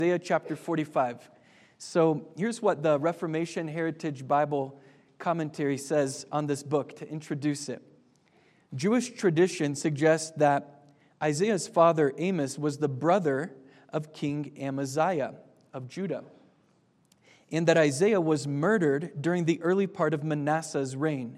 Isaiah chapter 45. So here's what the Reformation Heritage Bible Commentary says on this book to introduce it. Jewish tradition suggests that Isaiah's father Amos was the brother of King Amaziah of Judah, and that Isaiah was murdered during the early part of Manasseh's reign.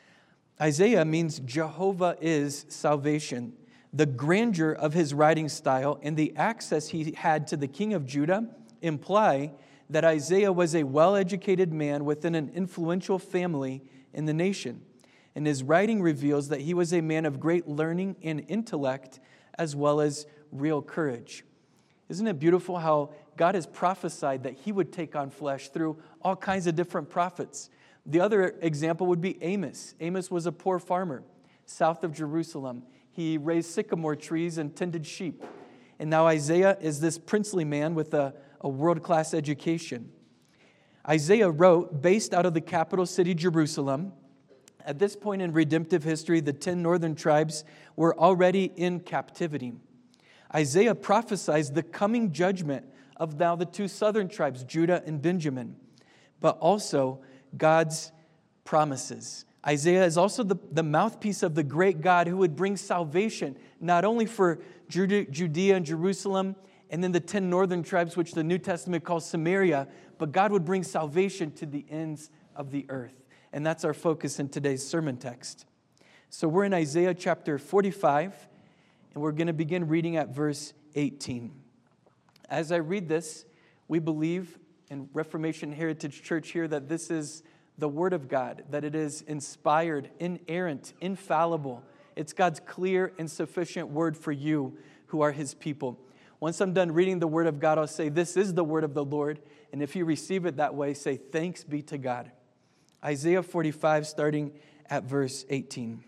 Isaiah means Jehovah is salvation. The grandeur of his writing style and the access he had to the king of Judah imply that Isaiah was a well-educated man within an influential family in the nation. And his writing reveals that he was a man of great learning and intellect, as well as real courage. Isn't it beautiful how God has prophesied that he would take on flesh through all kinds of different prophets? The other example would be Amos. Amos was a poor farmer south of Jerusalem. He raised sycamore trees and tended sheep. And now Isaiah is this princely man with a world-class education. Isaiah wrote based out of the capital city, Jerusalem. At this point in redemptive history, the 10 northern tribes were already in captivity. Isaiah prophesies the coming judgment of now the 2 southern tribes, Judah and Benjamin, but also God's promises. Isaiah is also the mouthpiece of the great God who would bring salvation, not only for Judea and Jerusalem, and then the 10 northern tribes, which the New Testament calls Samaria, but God would bring salvation to the ends of the earth. And that's our focus in today's sermon text. So we're in Isaiah chapter 45, and we're going to begin reading at verse 18. As I read this, we believe in Reformation Heritage Church here that this is the Word of God, that it is inspired, inerrant, infallible. It's God's clear and sufficient word for you who are His people. Once I'm done reading the Word of God, I'll say, this is the Word of the Lord. And if you receive it that way, say, thanks be to God. Isaiah 45, starting at verse 18.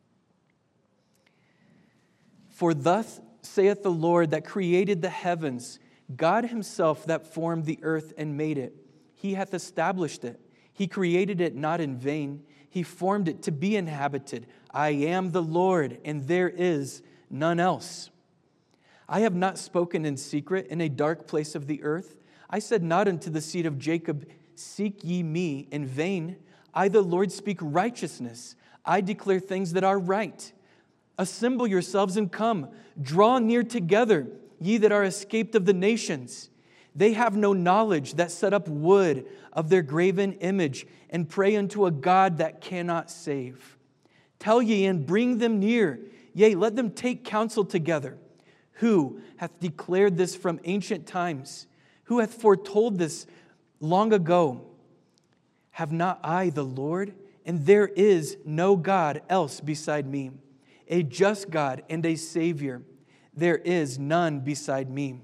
For thus saith the Lord that created the heavens, God Himself that formed the earth and made it. He hath established it. He created it not in vain. He formed it to be inhabited. I am the Lord, and there is none else. I have not spoken in secret in a dark place of the earth. I said not unto the seed of Jacob, seek ye me in vain. I, the Lord, speak righteousness. I declare things that are right. Assemble yourselves and come. Draw near together, ye that are escaped of the nations. They have no knowledge that set up wood of their graven image and pray unto a God that cannot save. Tell ye and bring them near. Yea, let them take counsel together. Who hath declared this from ancient times? Who hath foretold this long ago? Have not I the Lord? And there is no God else beside me, a just God and a Savior. There is none beside me.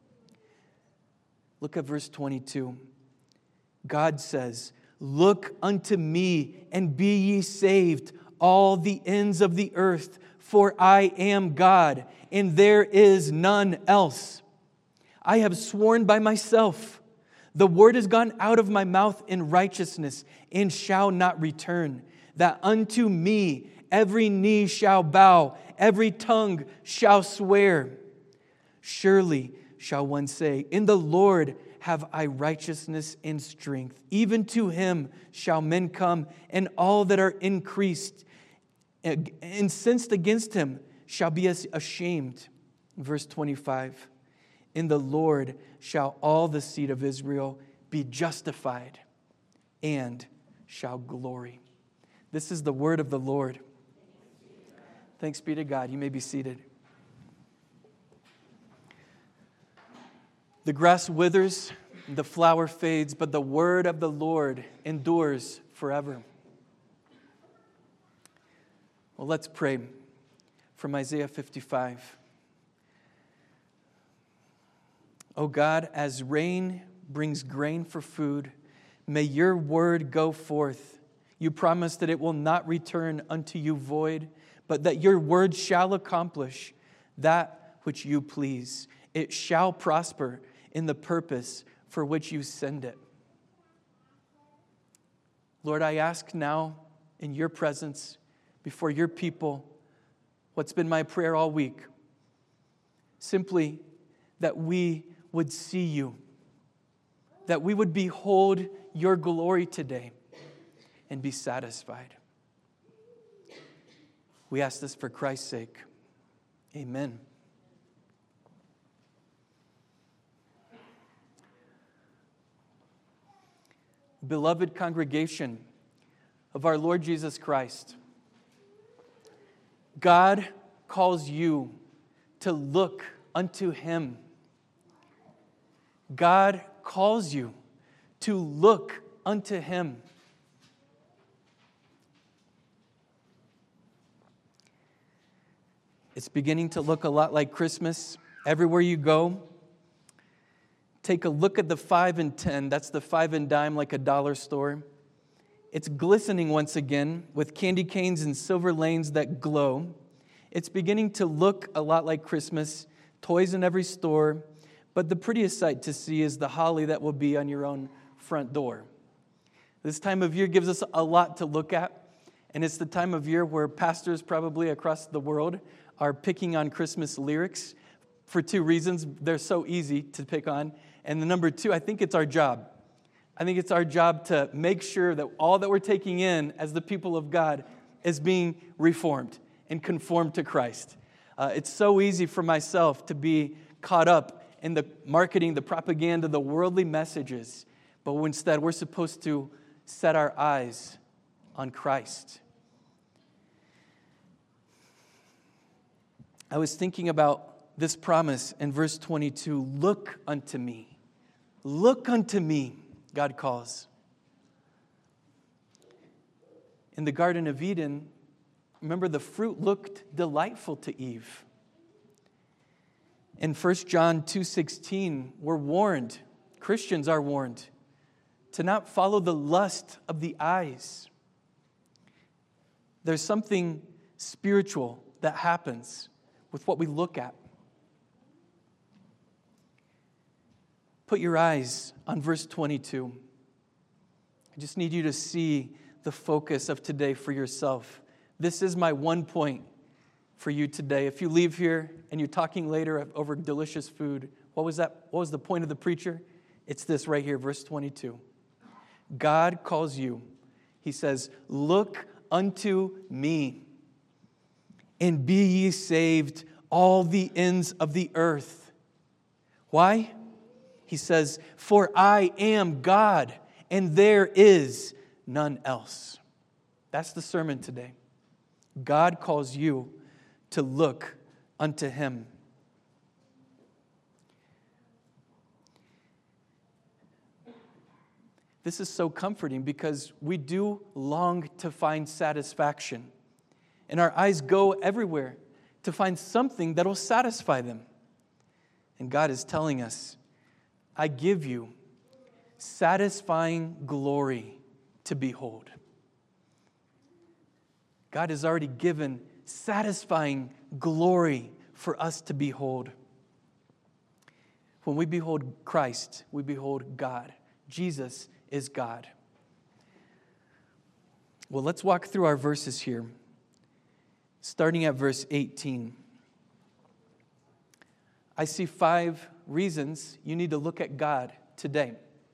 Look at verse 22. God says, look unto me and be ye saved, all the ends of the earth, for I am God, and there is none else. I have sworn by myself, the word is gone out of my mouth in righteousness, and shall not return, that unto me every knee shall bow, every tongue shall swear. Surely shall one say, in the Lord have I righteousness and strength. Even to Him shall men come, and all that are increased, incensed against Him, shall be ashamed. Verse 25, in the Lord shall all the seed of Israel be justified, and shall glory. This is the word of the Lord. Thanks be to God. You may be seated. The grass withers, the flower fades, but the word of the Lord endures forever. Well, let's pray from Isaiah 55. O God, as rain brings grain for food, may your word go forth. You promise that it will not return unto you void, but that your word shall accomplish that which you please. It shall prosper in the purpose for which you send it. Lord, I ask now in your presence, before your people, what's been my prayer all week, simply that we would see you, that we would behold your glory today and be satisfied. We ask this for Christ's sake. Amen. Beloved congregation of our Lord Jesus Christ, God calls you to look unto Him. God calls you to look unto Him. It's beginning to look a lot like Christmas. Everywhere you go, take a look at the 5 and 10. That's the 5 and dime, like a dollar store. It's glistening once again with candy canes and silver lanes that glow. It's beginning to look a lot like Christmas, toys in every store, but the prettiest sight to see is the holly that will be on your own front door. This time of year gives us a lot to look at, and it's the time of year where pastors probably across the world are picking on Christmas lyrics for 2 reasons. They're so easy to pick on. And the number 2, I think it's our job. I think it's our job to make sure that all that we're taking in as the people of God is being reformed and conformed to Christ. It's so easy for myself to be caught up in the marketing, the propaganda, the worldly messages. But instead, we're supposed to set our eyes on Christ. I was thinking about this promise in verse 22, look unto me. Look unto me, God calls. In the Garden of Eden, remember the fruit looked delightful to Eve. In 1 John 2:16, we're warned, Christians are warned, to not follow the lust of the eyes. There's something spiritual that happens with what we look at. Put your eyes on verse 22. I just need you to see the focus of today for yourself. This is my one point for you today. If you leave here and you're talking later over delicious food, what was that? What was the point of the preacher? It's this right here, verse 22. God calls you. He says, look unto me, and be ye saved, all the ends of the earth. Why? He says, for I am God, and there is none else. That's the sermon today. God calls you to look unto Him. This is so comforting because we do long to find satisfaction. And our eyes go everywhere to find something that will satisfy them. And God is telling us, I give you satisfying glory to behold. God has already given satisfying glory for us to behold. When we behold Christ, we behold God. Jesus is God. Well, let's walk through our verses here. Starting at verse 18. I see 5 reasons you need to look at God today.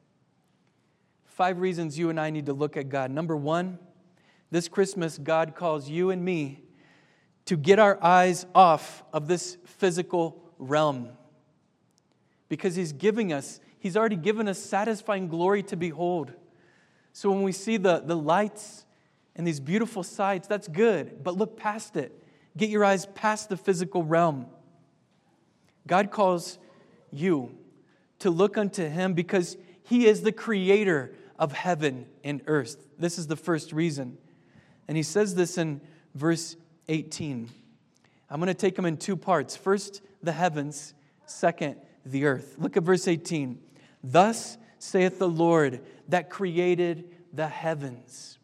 5 reasons you and I need to look at God. Number 1, this Christmas, God calls you and me to get our eyes off of this physical realm. Because He's already given us satisfying glory to behold. So when we see the lights and these beautiful sights, that's good, but look past it. Get your eyes past the physical realm. God calls you to look unto Him because He is the creator of heaven and earth. This is the first reason. And He says this in verse 18. I'm going to take them in 2 parts. First, the heavens. Second, the earth. Look at verse 18. Thus saith the Lord that created the heavens.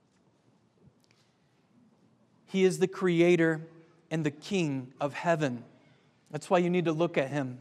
He is the creator and the king of heaven. That's why you need to look at Him.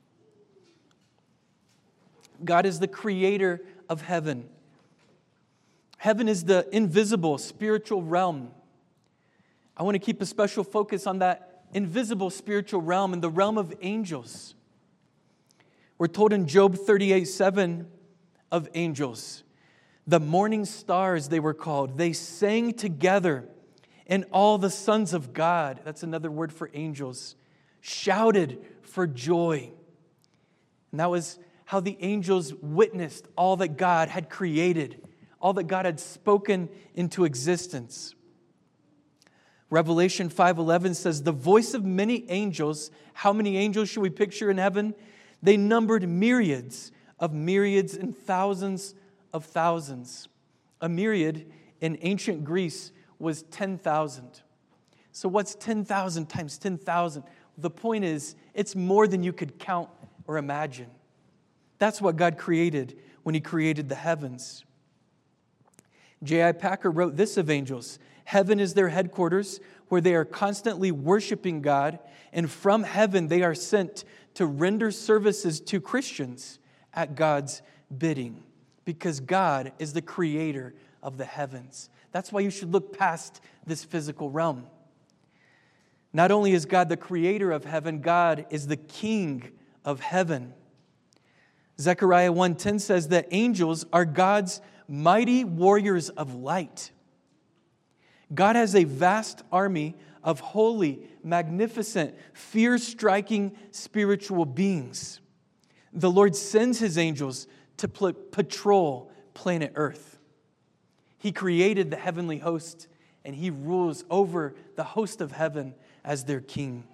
God is the creator of heaven. Heaven is the invisible spiritual realm. I want to keep a special focus on that invisible spiritual realm and the realm of angels. We're told in Job 38:7 of angels, the morning stars they were called, they sang together, and all the sons of God, that's another word for angels, shouted for joy. And that was how the angels witnessed all that God had created, all that God had spoken into existence. Revelation 5:11 says, the voice of many angels. How many angels should we picture in heaven? They numbered myriads and thousands of thousands. A myriad in ancient Greece was 10,000. So what's 10,000 times 10,000? The point is, it's more than you could count or imagine. That's what God created when He created the heavens. J.I. Packer wrote this of angels: heaven is their headquarters, where they are constantly worshiping God, and from heaven they are sent to render services to Christians at God's bidding, because God is the creator of the heavens. That's why you should look past this physical realm. Not only is God the creator of heaven, God is the king of heaven. Zechariah 1:10 says that angels are God's mighty warriors of light. God has a vast army of holy, magnificent, fear-striking spiritual beings. The Lord sends His angels to patrol planet Earth. He created the heavenly host, and He rules over the host of heaven as their king.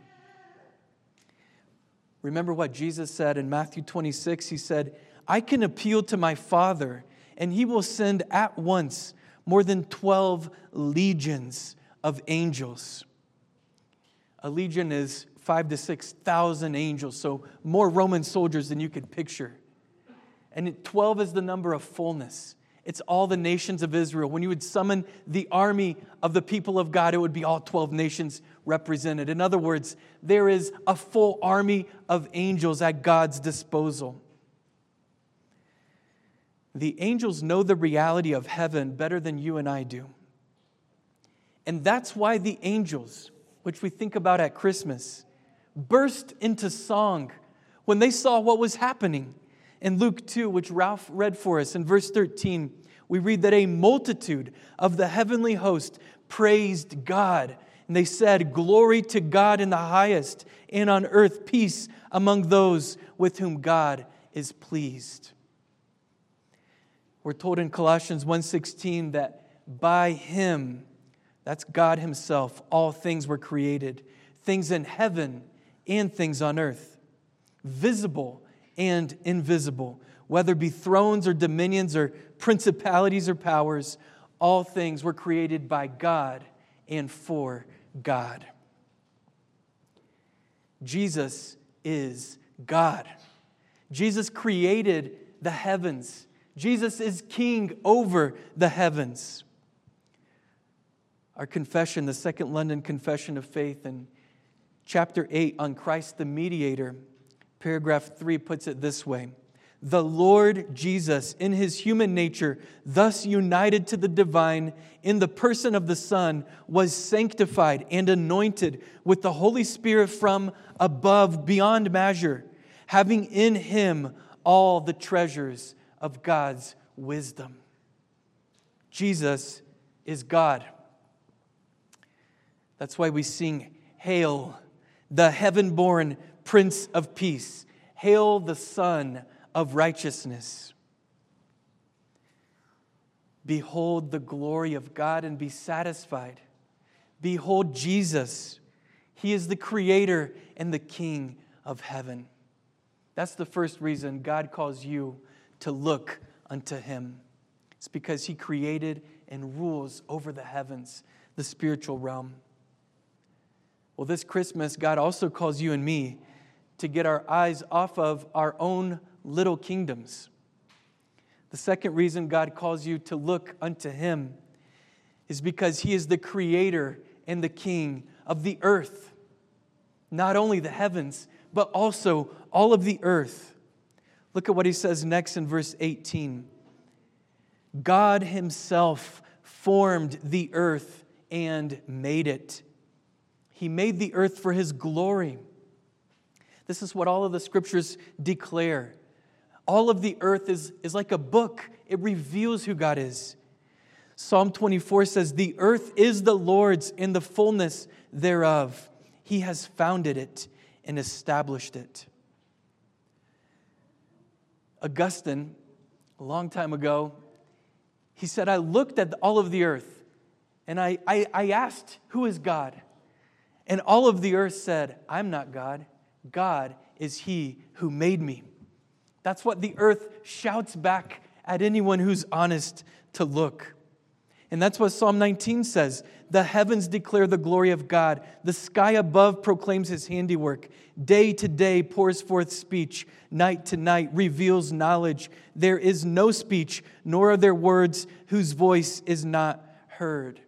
Remember what Jesus said in Matthew 26. He said, I can appeal to my Father, and He will send at once more than 12 legions of angels. A legion is 5,000 to 6,000 angels, so more Roman soldiers than you could picture. And 12 is the number of fullness. It's all the nations of Israel. When you would summon the army of the people of God, it would be all 12 nations represented. In other words, there is a full army of angels at God's disposal. The angels know the reality of heaven better than you and I do. And that's why the angels, which we think about at Christmas, burst into song when they saw what was happening. In Luke 2, which Ralph read for us, in verse 13, we read that a multitude of the heavenly host praised God. And they said, glory to God in the highest, and on earth peace among those with whom God is pleased. We're told in Colossians 1:16 that by Him, that's God Himself, all things were created, things in heaven and things on earth, visible and invisible, whether it be thrones or dominions or principalities or powers, all things were created by God and for God. Jesus is God. Jesus created the heavens. Jesus is king over the heavens. Our confession, the Second London Confession of Faith, in chapter 8 on Christ the Mediator, paragraph 3 puts it this way: the Lord Jesus, in His human nature, thus united to the divine in the person of the Son, was sanctified and anointed with the Holy Spirit from above beyond measure, having in Him all the treasures of God's wisdom. Jesus is God. That's why we sing, Hail, the heaven-born Prince of Peace. Hail the Son of Righteousness. Behold the glory of God and be satisfied. Behold Jesus. He is the Creator and the King of heaven. That's the first reason God calls you to look unto Him. It's because He created and rules over the heavens, the spiritual realm. Well, this Christmas, God also calls you and me to get our eyes off of our own little kingdoms. The second reason God calls you to look unto Him is because He is the Creator and the King of the earth. Not only the heavens, but also all of the earth. Look at what He says next in verse 18. God Himself formed the earth and made it. He made the earth for His glory. This is what all of the scriptures declare. All of the earth is like a book. It reveals who God is. Psalm 24 says, "The earth is the Lord's and the fullness thereof. He has founded it and established it." Augustine, a long time ago, he said, "I looked at all of the earth and I asked, who is God? And all of the earth said, I'm not God. God is He who made me." That's what the earth shouts back at anyone who's honest to look. And that's what Psalm 19 says. "The heavens declare the glory of God. The sky above proclaims His handiwork. Day to day pours forth speech. Night to night reveals knowledge. There is no speech, nor are there words whose voice is not heard."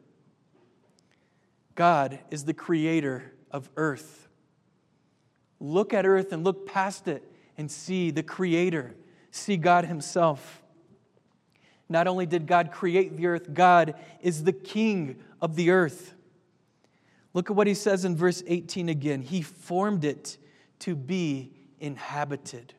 God is the creator of earth. Look at earth and look past it and see the Creator. See God Himself. Not only did God create the earth, God is the King of the earth. Look at what He says in verse 18 again. He formed it to be inhabited.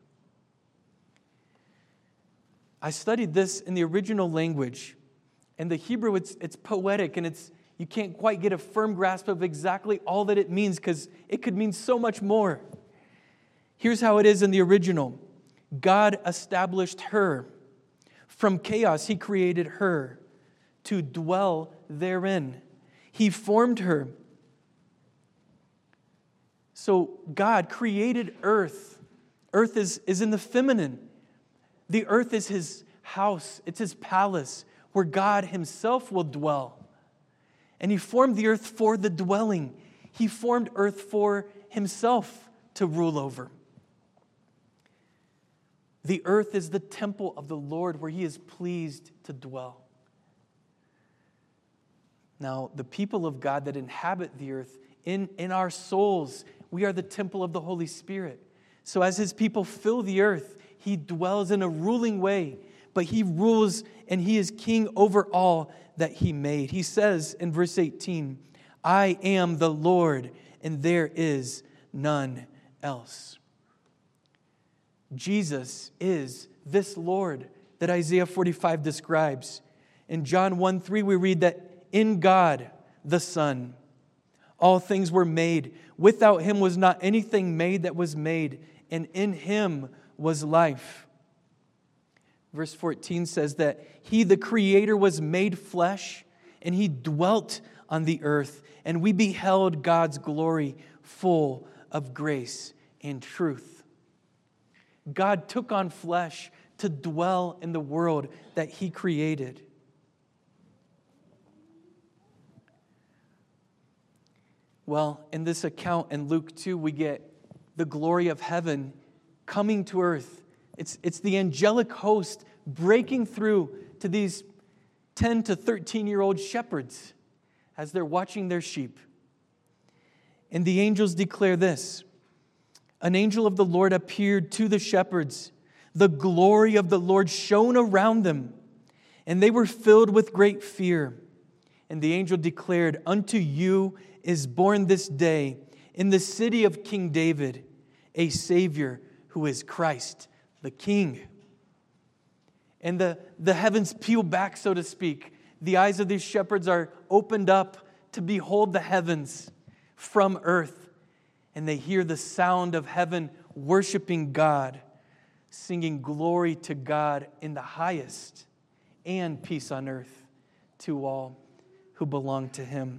I studied this in the original language. In the Hebrew, it's poetic, and you can't quite get a firm grasp of exactly all that it means because it could mean so much more. Here's how it is in the original. God established her. From chaos, He created her to dwell therein. He formed her. So God created earth. Earth is in the feminine. The earth is His house. It's His palace where God Himself will dwell. And He formed the earth for the dwelling. He formed earth for Himself to rule over. The earth is the temple of the Lord where He is pleased to dwell. Now, the people of God that inhabit the earth, in our souls, we are the temple of the Holy Spirit. So as His people fill the earth, He dwells in a ruling way, but He rules and He is king over all that He made. He says in verse 18, "I am the Lord, and there is none else." Jesus is this Lord that Isaiah 45 describes. In John 1:3 we read that in God the Son all things were made. Without Him was not anything made that was made, and in Him was life. Verse 14 says that He, the Creator, was made flesh, and He dwelt on the earth, and we beheld God's glory full of grace and truth. God took on flesh to dwell in the world that He created. Well, in this account in Luke 2, we get the glory of heaven coming to earth. It's the angelic host breaking through to these 10 to 13-year-old shepherds as they're watching their sheep. And the angels declare this: "An angel of the Lord appeared to the shepherds. The glory of the Lord shone around them, and they were filled with great fear. And the angel declared, 'Unto you is born this day in the city of King David a Savior who is Christ the King.'" And the heavens peel back, so to speak. The eyes of these shepherds are opened up to behold the heavens from earth. And they hear the sound of heaven worshiping God, singing glory to God in the highest, and peace on earth to all who belong to Him.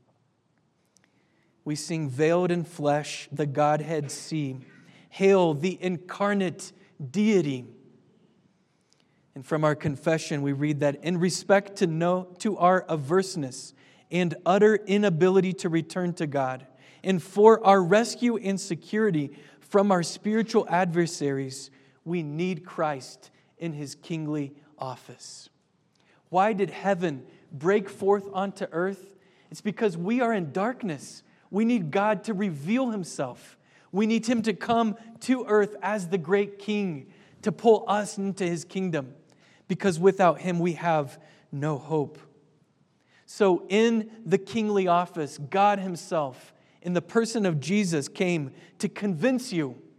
We sing, "Veiled in flesh, the Godhead see. Hail the incarnate deity." And from our confession, we read that in respect to our averseness and utter inability to return to God, and for our rescue and security from our spiritual adversaries, we need Christ in His kingly office. Why did heaven break forth onto earth? It's because we are in darkness. We need God to reveal Himself. We need Him to come to earth as the great King to pull us into His kingdom, because without Him we have no hope. So in the kingly office, God Himself, in the person of Jesus, came to convince you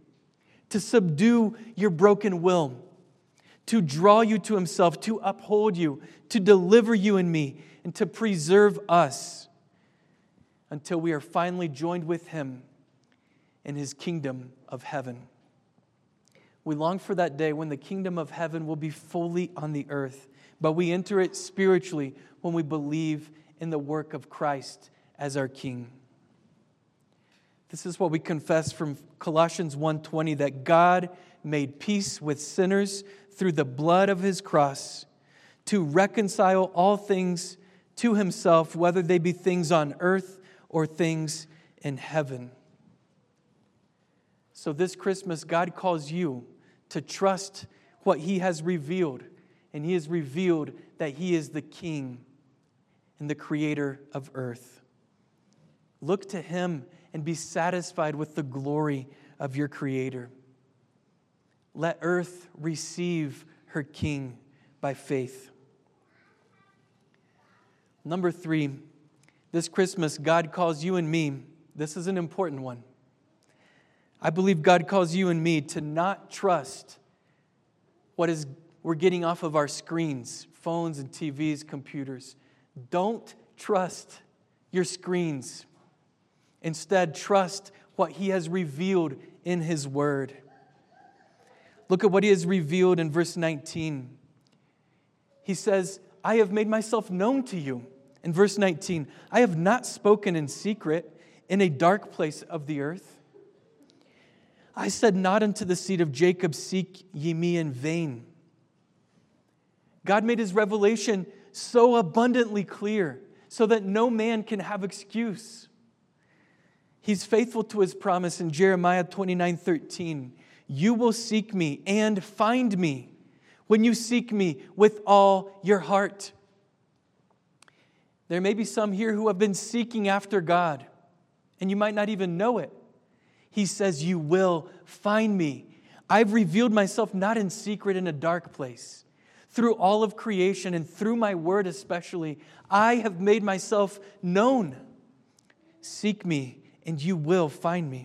to subdue your broken will, to draw you to Himself, to uphold you, to deliver you and me, and to preserve us until we are finally joined with Him in His kingdom of heaven. We long for that day when the kingdom of heaven will be fully on the earth, but we enter it spiritually when we believe in the work of Christ as our King. This is what we confess from Colossians 1:20, that God made peace with sinners through the blood of His cross, to reconcile all things to Himself, whether they be things on earth or things in heaven. So this Christmas, God calls you to trust what He has revealed. And He has revealed that He is the King and the Creator of earth. Look to Him and be satisfied with the glory of your Creator. Let earth receive her King by faith. Number 3, this Christmas, God calls you and me, this is an important one. I believe God calls you and me to not trust what we're getting off of our screens, phones and TVs, computers. Don't trust your screens. Instead, trust what He has revealed in His Word. Look at what He has revealed in verse 19. He says, I have made myself known to you. In verse 19, I have not spoken in secret in a dark place of the earth. I said not unto the seed of Jacob, seek ye me in vain. God made His revelation so abundantly clear so that no man can have excuse. He's faithful to His promise in Jeremiah 29:13. You will seek me and find me when you seek me with all your heart. There may be some here who have been seeking after God, and you might not even know it. He says, you will find me. I've revealed myself not in secret in a dark place. Through all of creation and through my word especially, I have made myself known. Seek me and you will find me.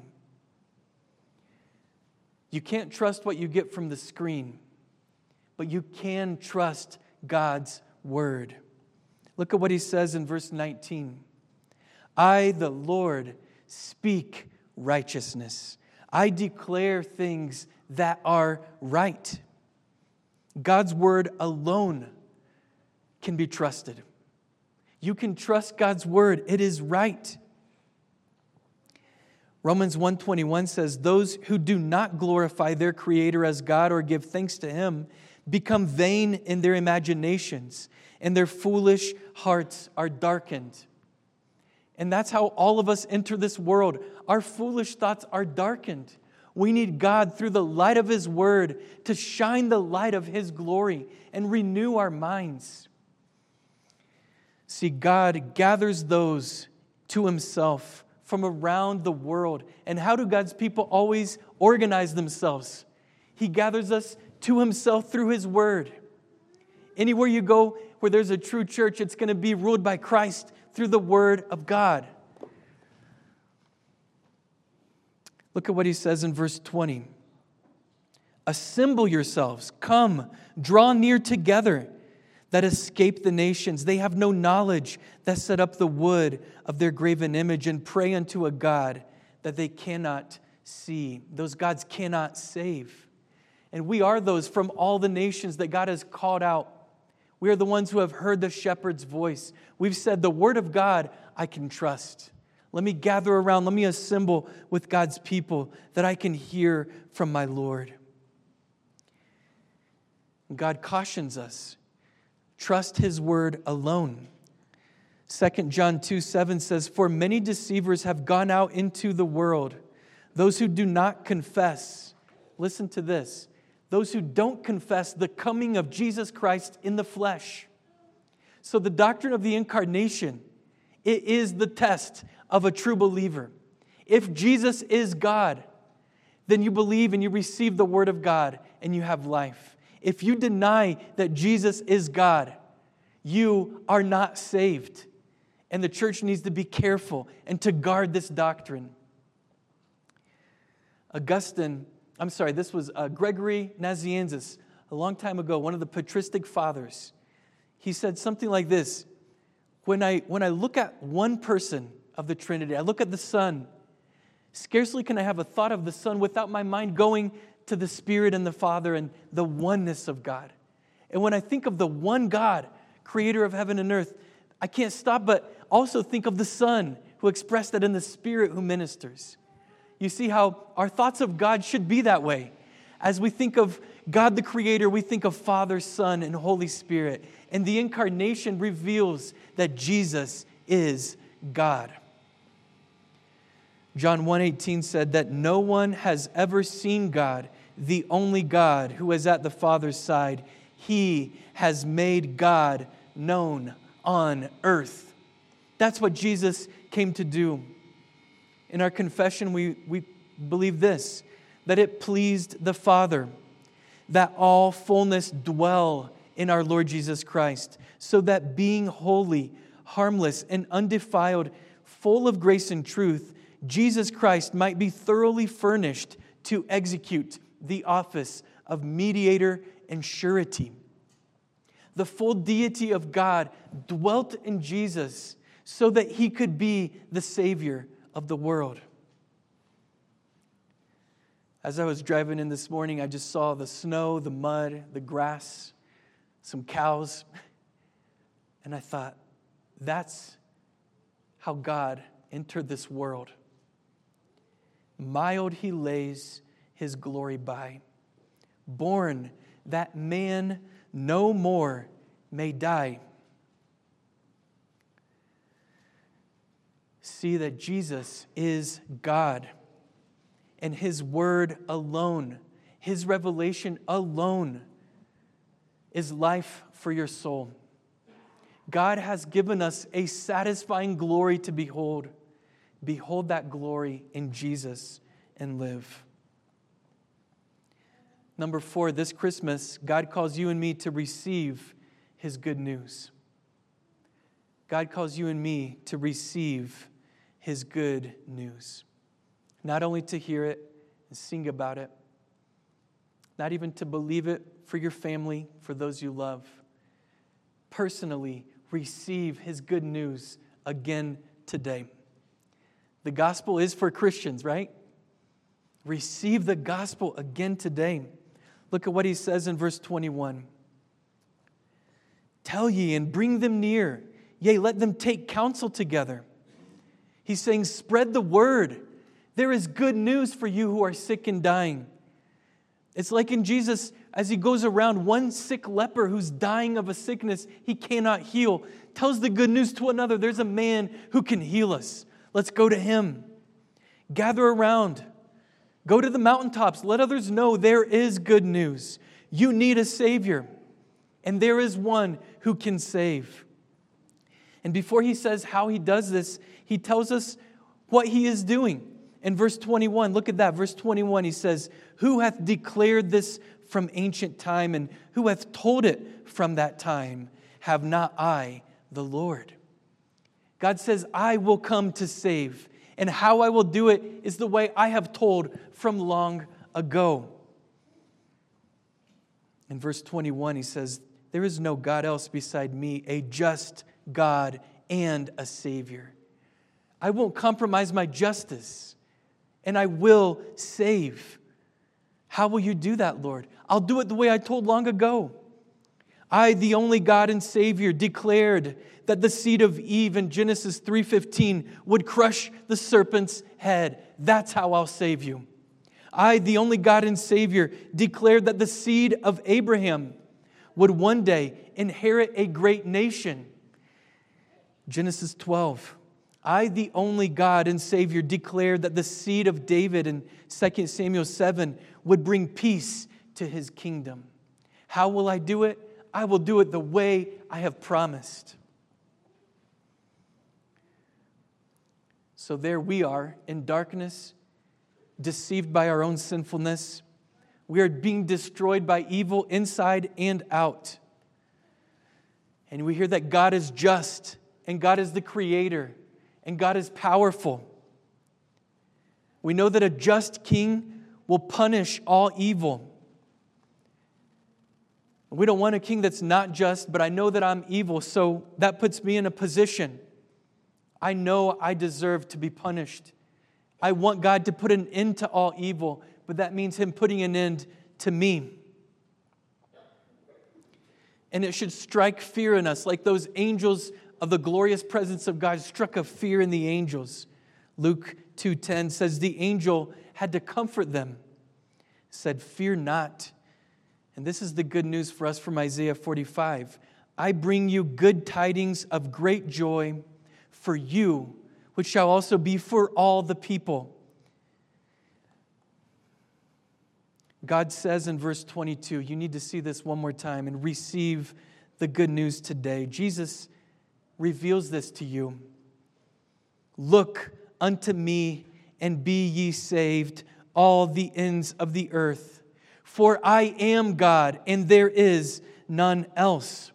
You can't trust what you get from the screen, but you can trust God's word. Look at what He says in verse 19. I, the Lord, speak righteousness. I declare things that are right. God's word alone can be trusted. You can trust God's word. It is right. Romans 1:21 says, those who do not glorify their Creator as God or give thanks to Him become vain in their imaginations, and their foolish hearts are darkened. And that's how all of us enter this world. Our foolish thoughts are darkened. We need God through the light of His word to shine the light of His glory and renew our minds. See, God gathers those to Himself from around the world. And how do God's people always organize themselves? He gathers us to Himself through His word. Anywhere you go where there's a true church, it's going to be ruled by Christ through the word of God. Look at what He says in verse 20. Assemble yourselves, come, draw near together, that escape the nations. They have no knowledge, that set up the wood of their graven image and pray unto a God that they cannot see. Those gods cannot save. And we are those from all the nations that God has called out. We are the ones who have heard the shepherd's voice. We've said, the word of God I can trust. Let me gather around. Let me assemble with God's people that I can hear from my Lord. God cautions us. Trust His word alone. 2 John 2:7 says, for many deceivers have gone out into the world, those who do not confess. Listen to this. Those who don't confess the coming of Jesus Christ in the flesh. So the doctrine of the incarnation, it is the test of a true believer. If Jesus is God, then you believe and you receive the word of God and you have life. If you deny that Jesus is God, you are not saved. And the church needs to be careful and to guard this doctrine. Augustine This was Gregory Nazianzus, a long time ago, one of the patristic fathers. He said something like this: when I look at one person of the Trinity, I look at the Son, scarcely can I have a thought of the Son without my mind going to the Spirit and the Father and the oneness of God. And when I think of the one God, creator of heaven and earth, I can't stop but also think of the Son, who expressed that in the Spirit who ministers. You see how our thoughts of God should be that way. As we think of God the Creator, we think of Father, Son, and Holy Spirit. And the Incarnation reveals that Jesus is God. John 1:18 said that no one has ever seen God, the only God who is at the Father's side. He has made God known on earth. That's what Jesus came to do. In our confession, we believe this, that it pleased the Father that all fullness dwell in our Lord Jesus Christ, so that being holy, harmless, and undefiled, full of grace and truth, Jesus Christ might be thoroughly furnished to execute the office of mediator and surety. The full deity of God dwelt in Jesus so that He could be the Savior of the world. As I was driving in this morning, I just saw the snow, the mud, the grass, some cows, and I thought, that's how God entered this world. Mild He lays His glory by, born that man no more may die. See that Jesus is God, and His word alone, His revelation alone is life for your soul. God has given us a satisfying glory to behold. Behold that glory in Jesus and live. Number 4, this Christmas, God calls you and me to receive His good news. God calls you and me to receive His good news. Not only to hear it and sing about it, not even to believe it for your family, for those you love. Personally, receive His good news again today. The gospel is for Christians, right? Receive the gospel again today. Look at what He says in verse 21. Tell ye and bring them near, yea, let them take counsel together. He's saying, spread the word. There is good news for you who are sick and dying. It's like in Jesus, as He goes around, one sick leper who's dying of a sickness he cannot heal, tells the good news to another. There's a man who can heal us. Let's go to Him. Gather around. Go to the mountaintops. Let others know there is good news. You need a Savior. And there is one who can save. And before He says how He does this, He tells us what He is doing. In verse 21, look at that. Verse 21, He says, who hath declared this from ancient time, and who hath told it from that time? Have not I the Lord? God says, I will come to save. And how I will do it is the way I have told from long ago. In verse 21, He says, there is no God else beside me, a just God and a Savior. I won't compromise my justice, and I will save. How will you do that, Lord? I'll do it the way I told long ago. I, the only God and Savior, declared that the seed of Eve in Genesis 3:15 would crush the serpent's head. That's how I'll save you. I, the only God and Savior, declared that the seed of Abraham would one day inherit a great nation. Genesis 12. I, the only God and Savior, declared that the seed of David in 2 Samuel 7 would bring peace to His kingdom. How will I do it? I will do it the way I have promised. So there we are in darkness, deceived by our own sinfulness. We are being destroyed by evil inside and out. And we hear that God is just, and God is the Creator, and God is powerful. We know that a just king will punish all evil. We don't want a king that's not just, but I know that I'm evil, so that puts me in a position. I know I deserve to be punished. I want God to put an end to all evil, but that means Him putting an end to me. And it should strike fear in us, like those angels of the glorious presence of God struck a fear in the angels. Luke 2:10 says the angel had to comfort them, said, "Fear not." And this is the good news for us from Isaiah 45. "I bring you good tidings of great joy for you, which shall also be for all the people." God says in verse 22, you need to see this one more time and receive the good news today. Jesus reveals this to you. "Look unto me and be ye saved, all the ends of the earth. For I am God, and there is none else."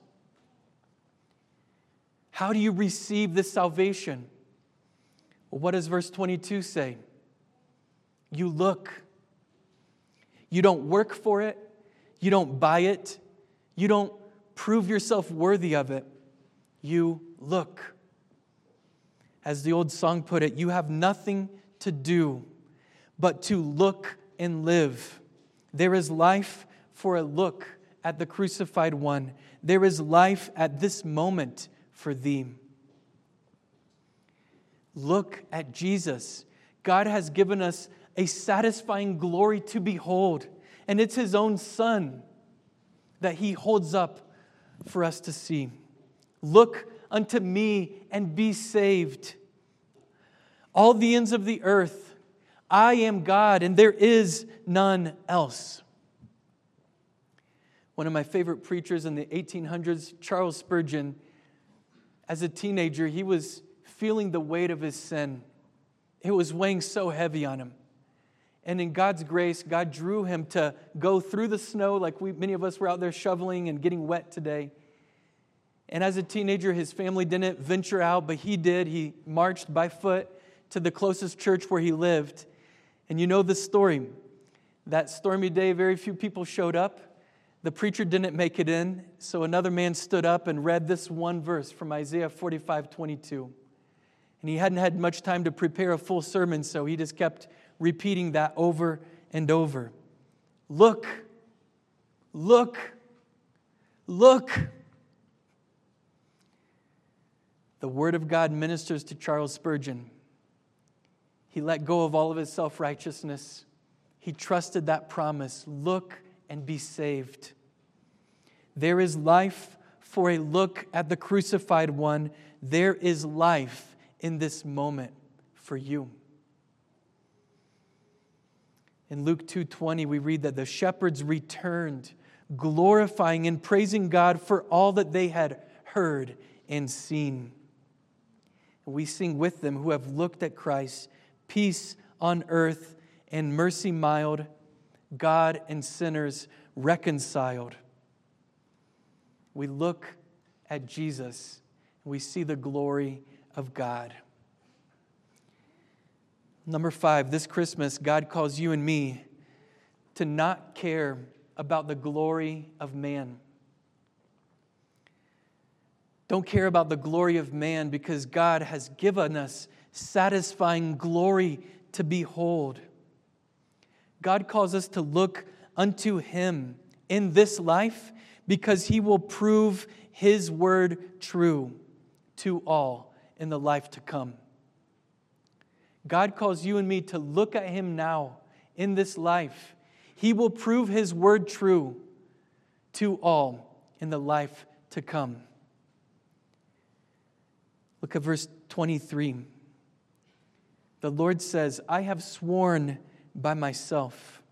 How do you receive this salvation? Well, what does verse 22 say? You look. You don't work for it. You don't buy it. You don't prove yourself worthy of it. You look. As the old song put it, you have nothing to do but to look and live. There is life for a look at the crucified one. There is life at this moment for thee. Look at Jesus. God has given us a satisfying glory to behold, and it's His own Son that He holds up for us to see. "Look unto me and be saved, all the ends of the earth. I am God, and there is none else." One of my favorite preachers in the 1800s, Charles Spurgeon, as a teenager, he was feeling the weight of his sin. It was weighing so heavy on him. And in God's grace, God drew him to go through the snow like many of us were out there shoveling and getting wet today. And as a teenager, his family didn't venture out, but he did. He marched by foot to the closest church where he lived. And you know the story. That stormy day, very few people showed up. The preacher didn't make it in, so another man stood up and read this one verse from Isaiah 45:22. And he hadn't had much time to prepare a full sermon, so he just kept repeating that over and over. Look, look, look. The Word of God ministers to Charles Spurgeon. He let go of all of his self-righteousness. He trusted that promise. Look and be saved. There is life for a look at the crucified one. There is life in this moment for you. In Luke 2:20, we read that the shepherds returned, glorifying and praising God for all that they had heard and seen. And we sing with them who have looked at Christ, peace on earth and mercy mild, God and sinners reconciled. We look at Jesus and we see the glory of God. Number 5, this Christmas, God calls you and me to not care about the glory of man. Don't care about the glory of man because God has given us satisfying glory to behold. God calls us to look unto Him in this life because He will prove His word true to all in the life to come. God calls you and me to look at Him now in this life. He will prove His word true to all in the life to come. Look at verse 23. The Lord says, I have sworn by myself.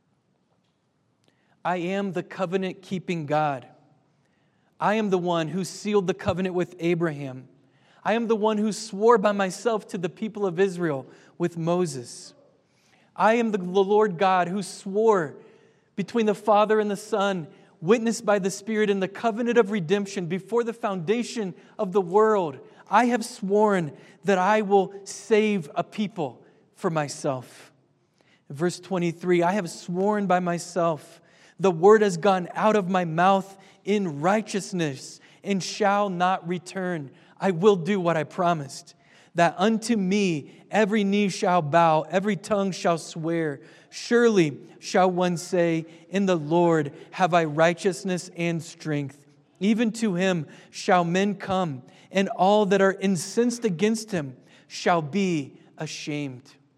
I am the covenant-keeping God. I am the one who sealed the covenant with Abraham. I am the one who swore by myself to the people of Israel with Moses. I am the Lord God who swore between the Father and the Son, witnessed by the Spirit in the covenant of redemption before the foundation of the world. I have sworn that I will save a people for myself. Verse 23, I have sworn by myself, the word has gone out of my mouth in righteousness and shall not return. I will do what I promised, that unto me every knee shall bow, every tongue shall swear. Surely shall one say, in the Lord have I righteousness and strength. Even to him shall men come, and all that are incensed against him shall be ashamed.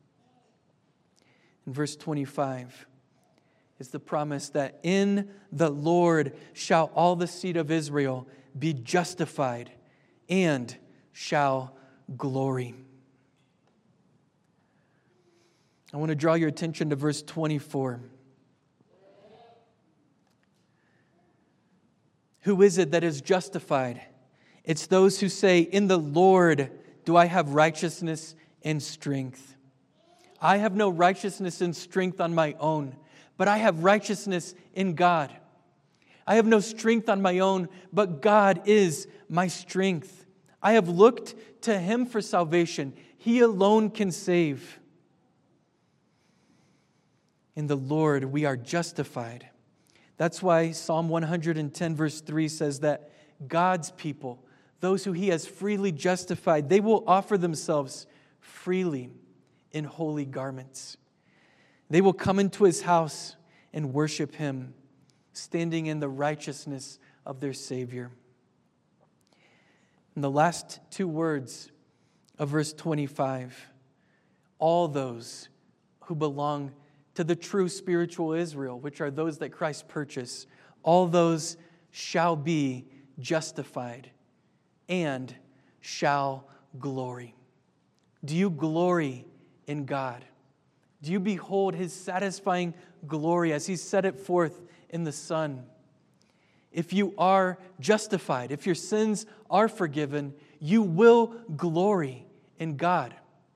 In verse 25 is the promise that in the Lord shall all the seed of Israel be justified and shall glory. I want to draw your attention to verse 24. Who is it that is justified? It's those who say, in the Lord do I have righteousness and strength. I have no righteousness and strength on my own, but I have righteousness in God. I have no strength on my own, but God is my strength. I have looked to Him for salvation. He alone can save. In the Lord we are justified. That's why Psalm 110 verse 3 says that God's people, those who He has freely justified, they will offer themselves freely in holy garments. They will come into His house and worship Him, standing in the righteousness of their Savior. And the last two words of verse 25, all those who belong to the true spiritual Israel, which are those that Christ purchased, all those shall be justified and shall glory. Do you glory in God? Do you behold His satisfying glory as He set it forth in the Son? If you are justified, if your sins are forgiven, you will glory in God.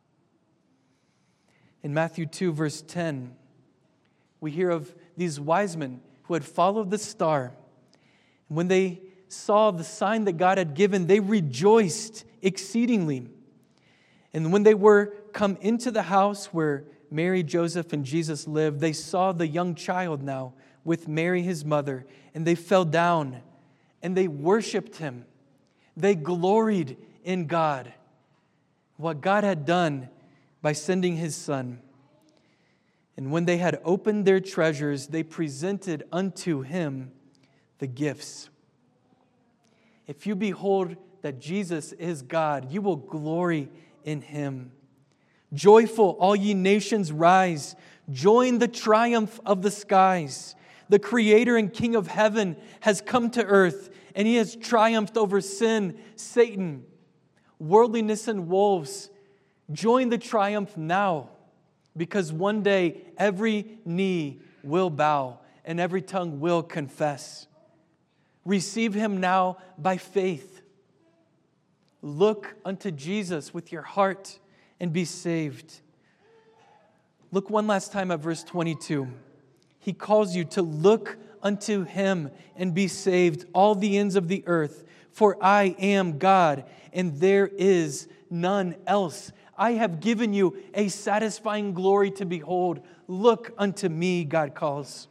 In Matthew 2, verse 10, we hear of these wise men who had followed the star. When they saw the sign that God had given, they rejoiced exceedingly. And when they were come into the house where Mary, Joseph, and Jesus lived, they saw the young child now with Mary, his mother, and they fell down and they worshiped Him. They gloried in God, what God had done by sending His Son. And when they had opened their treasures, they presented unto Him the gifts. If you behold that Jesus is God, you will glory in Him. Joyful, all ye nations, rise. Join the triumph of the skies. The Creator and King of heaven has come to earth, and He has triumphed over sin, Satan, worldliness, and wolves. Join the triumph now, because one day every knee will bow and every tongue will confess. Receive Him now by faith. Look unto Jesus with your heart and be saved. Look one last time at verse 22. He calls you to look unto Him and be saved, all the ends of the earth. For I am God, and there is none else. I have given you a satisfying glory to behold. Look unto me, God calls.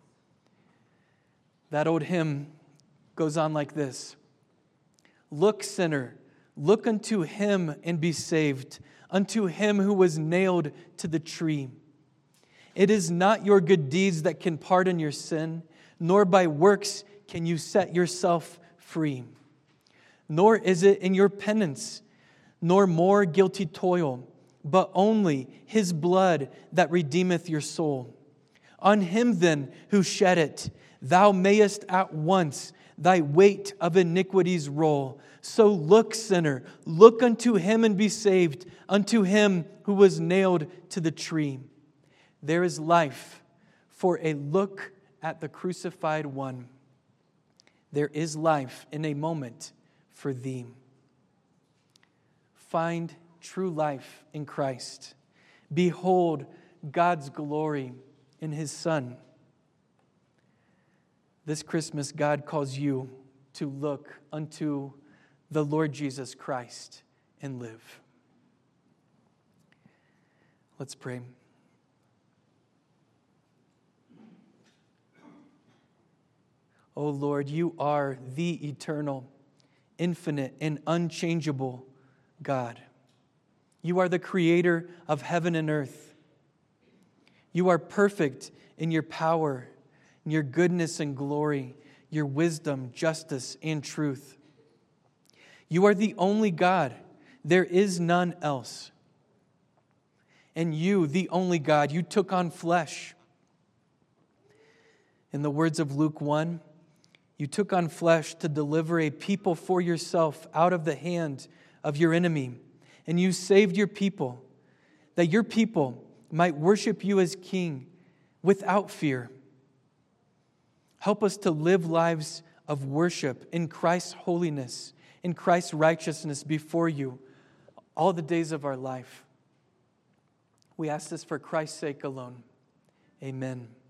That old hymn goes on like this. Look, sinner, look unto Him and be saved, unto Him who was nailed to the tree. It is not your good deeds that can pardon your sin, nor by works can you set yourself free. Nor is it in your penance, nor more guilty toil, but only His blood that redeemeth your soul. On Him then who shed it, thou mayest at once thy weight of iniquities roll. So look, sinner, look unto Him and be saved, unto Him who was nailed to the tree. There is life for a look at the crucified one. There is life in a moment for thee. Find true life in Christ. Behold God's glory in His Son. This Christmas, God calls you to look unto the Lord Jesus Christ and live. Let's pray. O Lord, you are the eternal, infinite, and unchangeable God. You are the creator of heaven and earth. You are perfect in your power, in your goodness and glory, your wisdom, justice, and truth. You are the only God. There is none else. And you, the only God, you took on flesh. In the words of Luke 1, you took on flesh to deliver a people for yourself out of the hand of your enemy. And you saved your people, that your people might worship you as King without fear. Help us to live lives of worship in Christ's holiness, in Christ's righteousness before you all the days of our life. We ask this for Christ's sake alone. Amen.